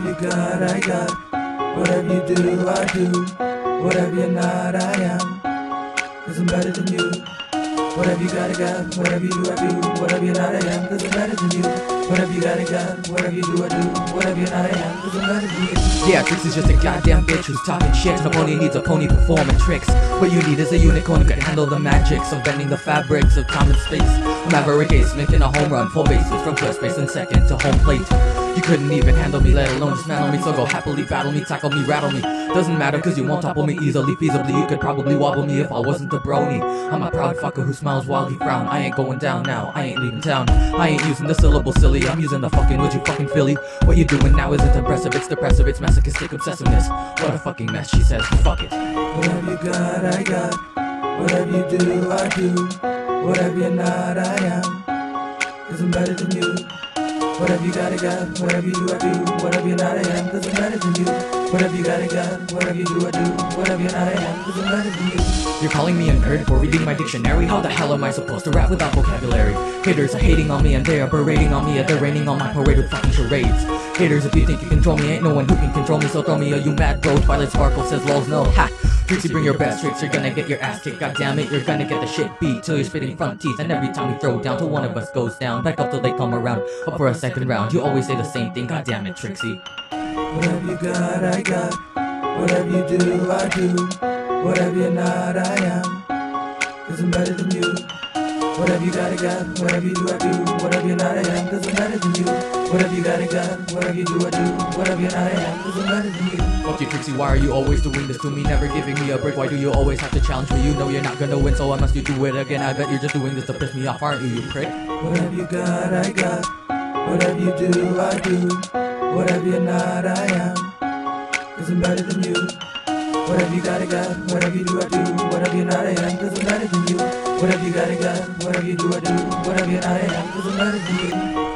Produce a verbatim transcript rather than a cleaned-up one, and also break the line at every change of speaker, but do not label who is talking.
you got, I got. Whatever you do, I do. Whatever you're not, I am. Cause I'm better than you. Whatever you got, I got. Whatever you do, I do. Whatever you're not, I am. Cause I'm better than you. Whatever you got, I got. Whatever you do, I do. Whatever you're not, I am. Cause I'm better than you.
Yeah, Trixie's just a goddamn bitch who's talking shit. No pony needs a pony performing tricks. What you need is a unicorn who can handle the magics of bending the fabrics of time and space. A maverick ace making a home run, full bases from first base and second to home plate. You couldn't even handle me, let alone dismantle me. So go happily battle me, tackle me, rattle me. Doesn't matter cause you won't topple me easily. Feasibly you could probably wobble me if I wasn't a brony. I'm a proud fucker who smiles while he frown. I ain't going down now, I ain't leaving town. I ain't using the syllable silly, I'm using the fucking would you fucking Philly. What you doing now isn't impressive, it's depressive, it's masochistic obsessiveness. What a fucking mess, she says, fuck it.
Whatever you got, I got. Whatever you do, I do. Whatever you're not, I am. Cause I'm better than you. Whatever you got, I got. Whatever you do, I do. Whatever you're not, I am. Cause I'm better than you. Whatever you got, I got. Whatever you do, I do. Whatever you're not, I am. Cause I'm better than you.
You're calling me a nerd for reading my dictionary? How the hell am I supposed to rap without vocabulary? Haters are hating on me and they are berating on me, and they're raining on my parade with fucking charades. Haters, if you think you control me, ain't no one who can control me, so throw me a you mad bro. Twilight Sparkle says lols no. Ha! Trixie, bring your best tricks, you're gonna get your ass kicked. God damn it, you're gonna get the shit beat till you're spitting front teeth. And every time we throw down till one of us goes down, back up till they come around, up for a second round. You always say the same thing, god damn it, Trixie.
Whatever you got, I got. Whatever you do, I do. Whatever you're not, I am. Cause I'm better than you. Whatever you got, I got. Whatever you do, I do. Whatever you're not, I am. Cause I'm better than you. Whatever you got, I got. Whatever you do, I do. Whatever you're not, I am. Cause I'm better than you.
Fuck you, Trixie, why are you always doing this to me? Never giving me a break, why do you always have to challenge me? You know you're not gonna win, so unless you do it again, I bet you're just doing this to piss me off, aren't you, you prick?
Whatever you got, I got. Whatever you do, I do. Whatever you're not, I am. Cause I'm better than you. Whatever you got, I got. Whatever you do, I do. Whatever you're not, I am. Cause I'm better than you. Whatever you got, I got. Whatever you do, I do. Whatever you're not, I am. Cause I'm better than you.